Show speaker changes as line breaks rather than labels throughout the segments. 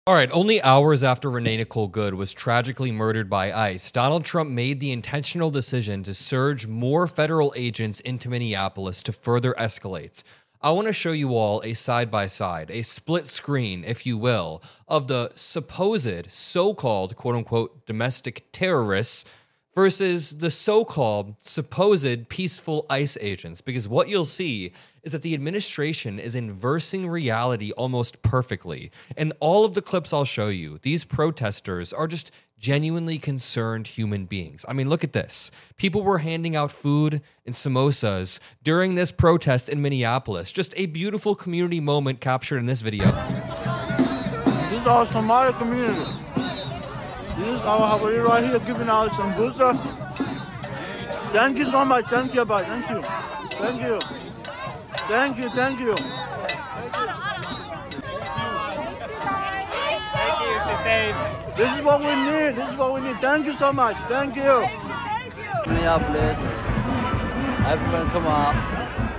All right, only hours after Renee Nicole Good was tragically murdered by ICE, Donald Trump made the intentional decision to surge more federal agents into Minneapolis to further escalate. I want to show you all a side-by-side, a split screen, if you will, of the supposed so-called quote-unquote domestic terrorists versus the so-called supposed peaceful ICE agents. Because what you'll see is that the administration is inversing reality almost perfectly. And all of the clips I'll show you, these protesters are just genuinely concerned human beings. I mean, look at this. People were handing out food and samosas during this protest in Minneapolis. Just a beautiful community moment captured in this video.
This is our Somali community. This is our Hawaii right here giving out sambusa. Thank you so much. Thank you, bye. Thank you. Thank you. Thank you. Thank you. This is what we need. This is what we need. Thank you so much. Thank you.
Minneapolis. Everyone come out.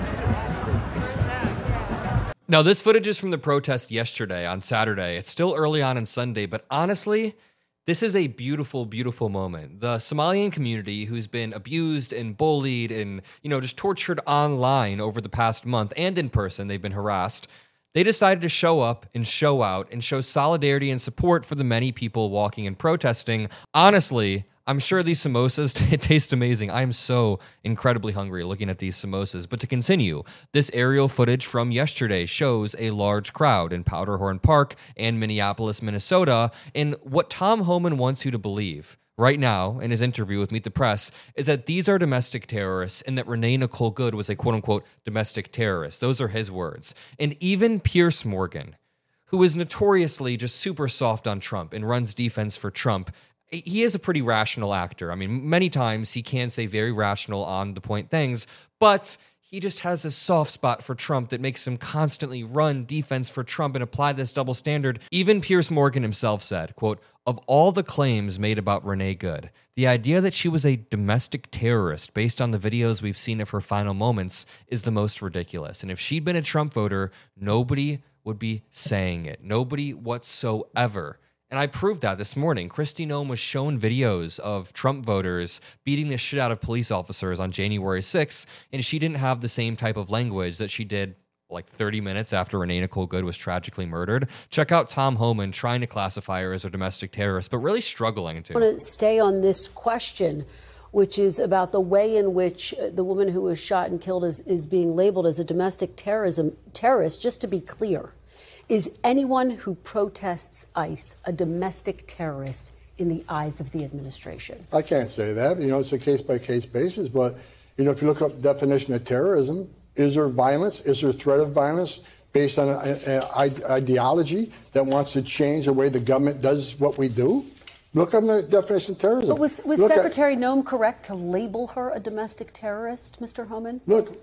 Now, this footage is from the protest yesterday on Saturday. It's still early on Sunday, but honestly, this is a beautiful, beautiful moment. The Somalian community, who's been abused and bullied and, just tortured online over the past month and in person, they've been harassed. They decided to show up and show out and show solidarity and support for the many people walking and protesting. Honestly, I'm sure these samosas taste amazing. I'm so incredibly hungry looking at these samosas. But to continue, this aerial footage from yesterday shows a large crowd in Powderhorn Park and Minneapolis, Minnesota. And what Tom Homan wants you to believe right now in his interview with Meet the Press is that these are domestic terrorists and that Renee Nicole Good was a quote-unquote domestic terrorist. Those are his words. And even Piers Morgan, who is notoriously just super soft on Trump and runs defense for Trump, he is a pretty rational actor. I mean, many times he can say very rational on the point things, but he just has a soft spot for Trump that makes him constantly run defense for Trump and apply this double standard. Even Piers Morgan himself said, quote, "Of all the claims made about Renee Good, the idea that she was a domestic terrorist based on the videos we've seen of her final moments is the most ridiculous. And if she'd been a Trump voter, nobody would be saying it. Nobody whatsoever." And I proved that this morning. Kristi Noem was shown videos of Trump voters beating the shit out of police officers on January 6th, and she didn't have the same type of language that she did like 30 minutes after Renee Nicole Good was tragically murdered. Check out Tom Homan trying to classify her as a domestic terrorist, but really struggling to.
I want to stay on this question, which is about the way in which the woman who was shot and killed is being labeled as a domestic terrorist. Just to be clear, is anyone who protests ICE a domestic terrorist in the eyes of the administration?
I can't say that. It's a case-by-case basis. But, if you look up the definition of terrorism, is there violence? Is there threat of violence based on an ideology that wants to change the way the government does what we do? Look up the definition of terrorism.
But was Secretary Noem correct to label her a domestic terrorist, Mr. Homan?
Look,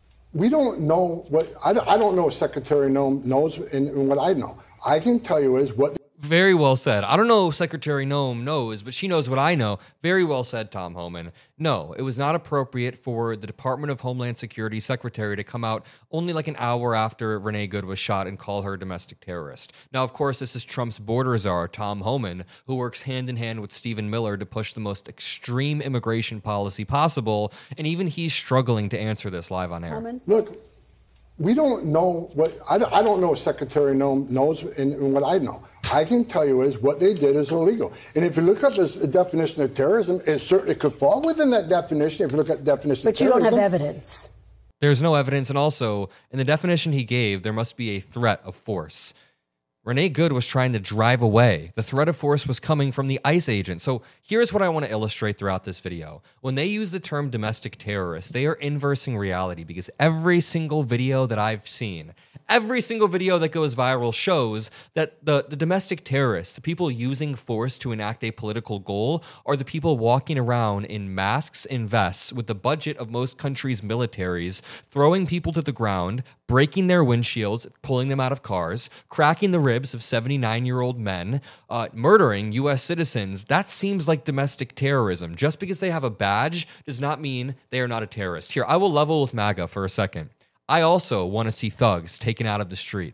we don't know what I don't know what Secretary Noem knows and what I know. I can tell you is what.
Very well said. I don't know if Secretary Noem knows, but she knows what I know. Very well said, Tom Homan. No, it was not appropriate for the Department of Homeland Security Secretary to come out only like an hour after Renee Good was shot and call her a domestic terrorist. Now, of course, this is Trump's border czar, Tom Homan, who works hand in hand with Stephen Miller to push the most extreme immigration policy possible, and even he's struggling to answer this live on air.
Homan?
Look, we don't know what I don't know what Secretary Noem knows and what I know. I can tell you is what they did is illegal. And if you look up this definition of terrorism, it certainly could fall within that definition if you look at the definition of terrorism.
But you don't have evidence.
There's no evidence. And also, in the definition he gave, there must be a threat of force. Renee Good was trying to drive away. The threat of force was coming from the ICE agent. So here's what I want to illustrate throughout this video. When they use the term domestic terrorist, they are inversing reality because every single video that I've seen, every single video that goes viral shows that the domestic terrorists, the people using force to enact a political goal, are the people walking around in masks and vests with the budget of most countries' militaries, throwing people to the ground, breaking their windshields, pulling them out of cars, cracking the ribs of 79-year-old men, murdering U.S. citizens. That seems like domestic terrorism. Just because they have a badge does not mean they are not a terrorist. Here, I will level with MAGA for a second. I also want to see thugs taken out of the street.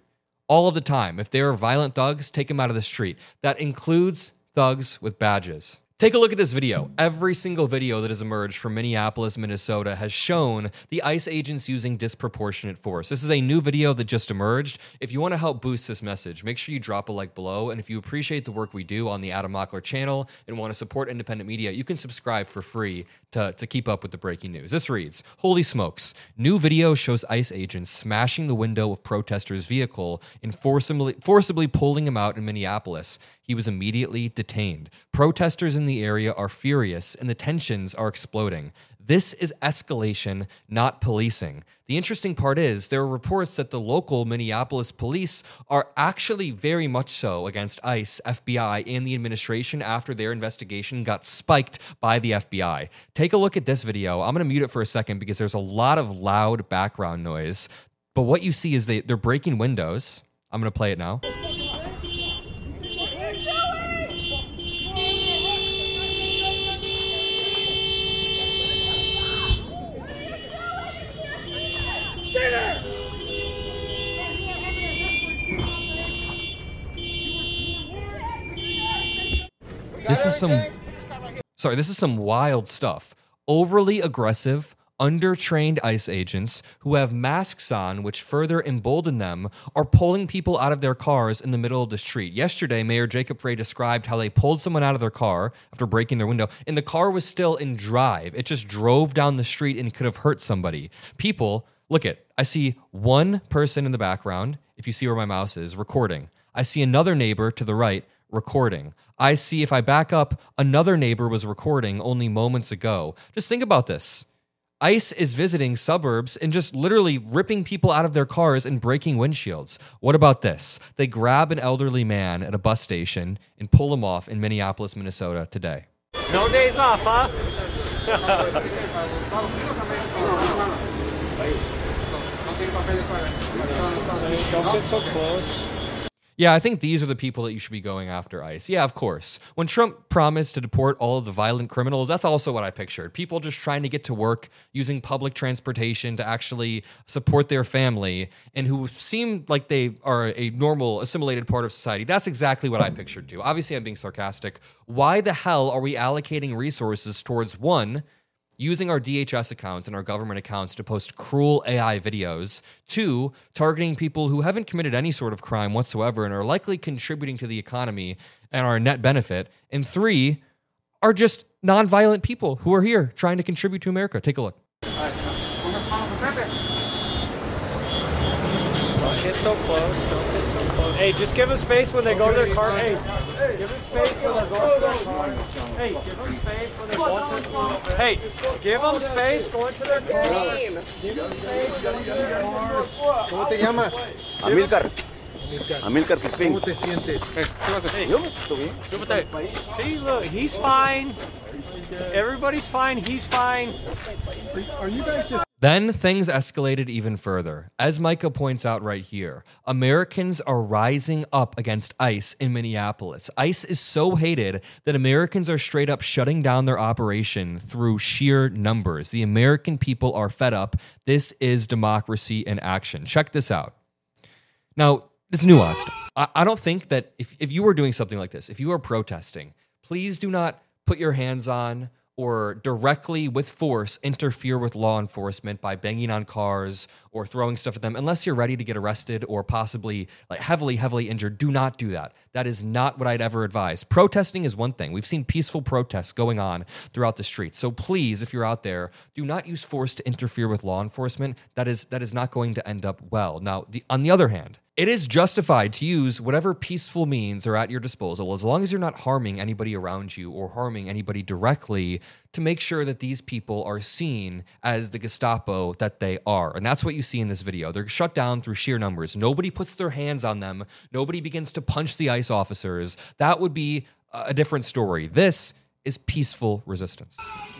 all of the time. If there are violent thugs, take them out of the street. That includes thugs with badges. Take a look at this video. Every single video that has emerged from Minneapolis, Minnesota has shown the ICE agents using disproportionate force. This is a new video that just emerged. If you want to help boost this message, make sure you drop a like below. And if you appreciate the work we do on the Adam Mockler channel and want to support independent media, you can subscribe for free to keep up with the breaking news. This reads, holy smokes. New video shows ICE agents smashing the window of protesters' vehicle and forcibly pulling him out in Minneapolis. He was immediately detained. Protesters in the area are furious and the tensions are exploding. This is escalation, not policing. The interesting part is there are reports that the local Minneapolis police are actually very much so against ICE, FBI, and the administration after their investigation got spiked by the FBI. Take a look at this video. I'm going to mute it for a second because there's a lot of loud background noise. But what you see is they're breaking windows. I'm going to play it now. This is some wild stuff. Overly aggressive, undertrained ICE agents who have masks on, which further embolden them, are pulling people out of their cars in the middle of the street. Yesterday, Mayor Jacob Frey described how they pulled someone out of their car after breaking their window, and the car was still in drive. It just drove down the street and could have hurt somebody. People, I see one person in the background, if you see where my mouse is, recording. I see another neighbor to the right, recording. I see, if I back up, another neighbor was recording only moments ago. Just think about this. ICE is visiting suburbs and just literally ripping people out of their cars and breaking windshields. What about this? They grab an elderly man at a bus station and pull him off in Minneapolis, Minnesota today.
No days off, huh? Don't get so close.
Yeah, I think these are the people that you should be going after, ICE. Yeah, of course. When Trump promised to deport all of the violent criminals, that's also what I pictured. People just trying to get to work, using public transportation to actually support their family, and who seem like they are a normal, assimilated part of society. That's exactly what I pictured too. Obviously, I'm being sarcastic. Why the hell are we allocating resources towards, one, using our DHS accounts and our government accounts to post cruel AI videos, two, targeting people who haven't committed any sort of crime whatsoever and are likely contributing to the economy and are a net benefit, and three, are just nonviolent people who are here trying to contribute to America. Take a look.
Don't get so close. Don't get so close. Hey, just give them space when they go to their car. Hey, give them space when they go to their car. Hey, give them space when they go to their car. Hey, give them space going to their car. Give them space going to their car.
¿Cómo te llamas?
Amílcar.
Amílcar
Crispín.
¿Cómo te sientes?
Hey, see, look, he's fine. Everybody's fine. He's fine.
Are you guys just...
Then things escalated even further. As Micah points out right here, Americans are rising up against ICE in Minneapolis. ICE is so hated that Americans are straight up shutting down their operation through sheer numbers. The American people are fed up. This is democracy in action. Check this out. Now, it's nuanced. I don't think that if you were doing something like this, if you are protesting, please do not put your hands on or directly with force interfere with law enforcement by banging on cars or throwing stuff at them unless you're ready to get arrested or possibly like heavily injured. Do not do that. That is not what I'd ever advise. Protesting is one thing. We've seen peaceful protests going on throughout the streets. So please, if you're out there, do not use force to interfere with law enforcement. That is not going to end up well. Now, on the other hand, it is justified to use whatever peaceful means are at your disposal as long as you're not harming anybody around you or harming anybody directly to make sure that these people are seen as the Gestapo that they are. And that's what you see in this video. They're shut down through sheer numbers. Nobody puts their hands on them. Nobody begins to punch the ICE officers. That would be a different story. This is peaceful resistance.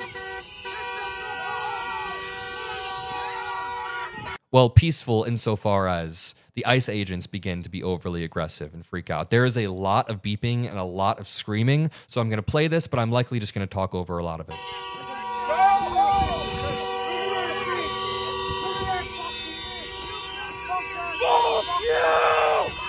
Well, peaceful insofar as the ICE agents begin to be overly aggressive and freak out. There is a lot of beeping and a lot of screaming, so I'm going to play this, but I'm likely just going to talk over a lot of it.
Fuck you!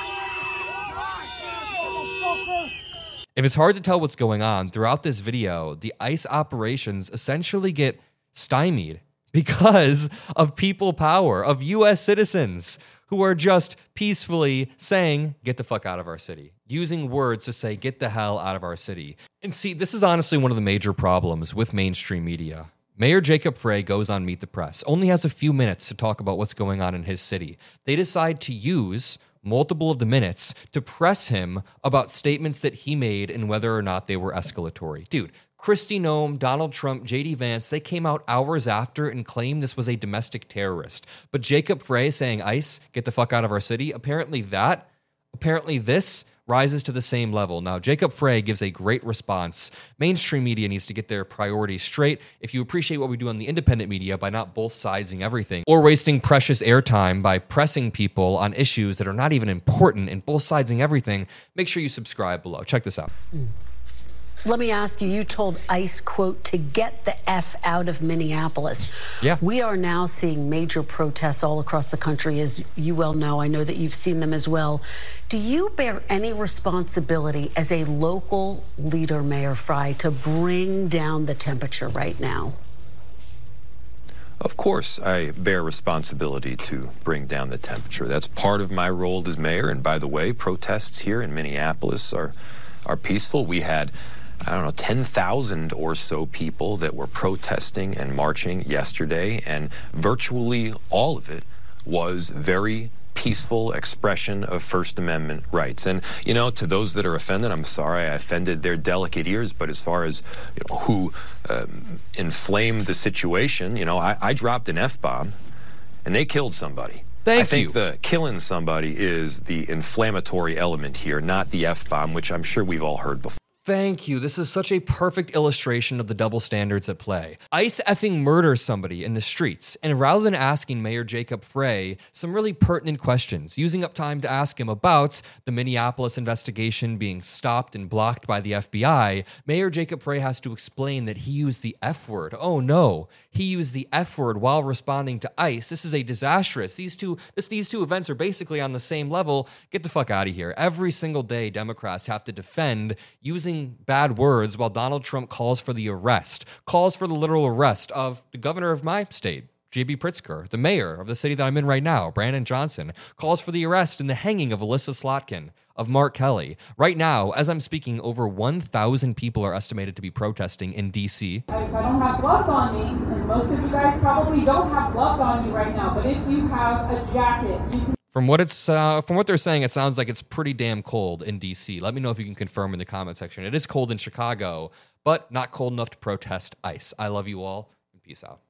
If it's hard to tell what's going on, throughout this video, the ICE operations essentially get stymied because of people power, of U.S. citizens who are just peacefully saying, get the fuck out of our city, using words to say, get the hell out of our city. And see, this is honestly one of the major problems with mainstream media. Mayor Jacob Frey goes on Meet the Press, only has a few minutes to talk about what's going on in his city. They decide to use multiple of the minutes to press him about statements that he made and whether or not they were escalatory. Dude, Kristi Noem, Donald Trump, J.D. Vance, they came out hours after and claimed this was a domestic terrorist. But Jacob Frey saying, ICE, get the fuck out of our city, apparently this rises to the same level. Now, Jacob Frey gives a great response. Mainstream media needs to get their priorities straight. If you appreciate what we do on the independent media by not both sidesing everything or wasting precious airtime by pressing people on issues that are not even important and both sidesing everything, make sure you subscribe below. Check this out.
Let me ask you, you told ICE, quote, to get the F out of Minneapolis.
Yeah.
We are now seeing major protests all across the country, as you well know. I know that you've seen them as well. Do you bear any responsibility as a local leader, Mayor Frey, to bring down the temperature right now?
Of course, I bear responsibility to bring down the temperature. That's part of my role as mayor. And by the way, protests here in Minneapolis are peaceful. We had 10,000 or so people that were protesting and marching yesterday, and virtually all of it was very peaceful expression of First Amendment rights. And, to those that are offended, I'm sorry I offended their delicate ears, but as far as who inflamed the situation, I dropped an F-bomb and they killed somebody. I think the killing somebody is the inflammatory element here, not the F-bomb, which I'm sure we've all heard before.
Thank you. This is such a perfect illustration of the double standards at play. ICE effing murders somebody in the streets, and rather than asking Mayor Jacob Frey some really pertinent questions, using up time to ask him about the Minneapolis investigation being stopped and blocked by the FBI, Mayor Jacob Frey has to explain that he used the F word. Oh no, he used the F word while responding to ICE. This is a disastrous. These two events are basically on the same level. Get the fuck out of here. Every single day, Democrats have to defend using bad words while Donald Trump calls for the literal arrest of the governor of my state, J.B. Pritzker, the mayor of the city that I'm in right now, Brandon Johnson, calls for the arrest and the hanging of Alyssa Slotkin, of Mark Kelly. Right now, as I'm speaking, over 1,000 people are estimated to be protesting in D.C.
If I don't have gloves on me, and most of you guys probably don't have gloves on you right now, but if you have a jacket, you can...
From what they're saying, it sounds like it's pretty damn cold in D.C. Let me know if you can confirm in the comment section. It is cold in Chicago, but not cold enough to protest ICE. I love you all, and peace out.